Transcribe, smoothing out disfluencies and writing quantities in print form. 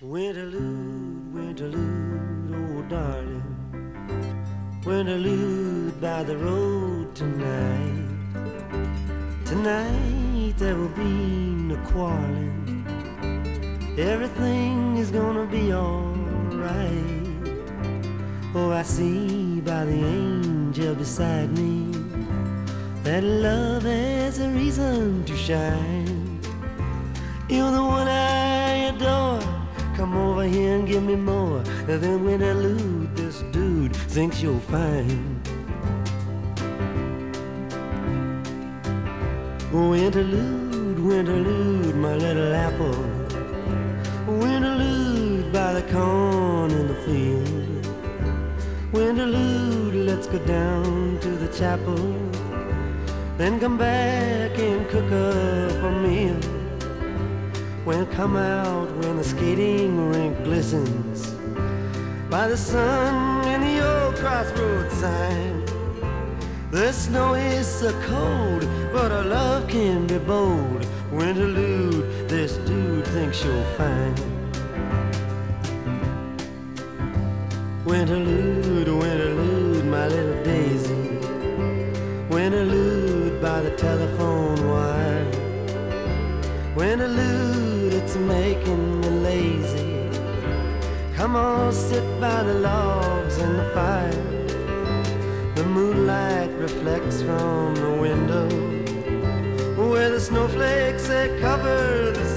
Winterlude, winterlude, oh darling, winterlude by the road tonight. Tonight there will be no quarreling. Everything is gonna be alright. Oh, I see by the angel beside me that love has a reason to shine. You're the one I adore. Come over here and give me more than winterlude. This dude thinks you're fine. Winterlude, winterlude, my little apple. Winterlude by the corn in the field. Winterlude, let's go down to the chapel, then come back and cook up a meal. When come out when the skating rink glistens by the sun and the old crossroads sign. The snow is so cold, but our love can be bold. Winterlude, this dude thinks you're fine. Winterlude, winterlude, my little daisy. Winterlude by the telephone wire. Winterlude, it's making me lazy. Come on, sit by the logs in the fire. The moonlight reflects from the window where the snowflakes they cover the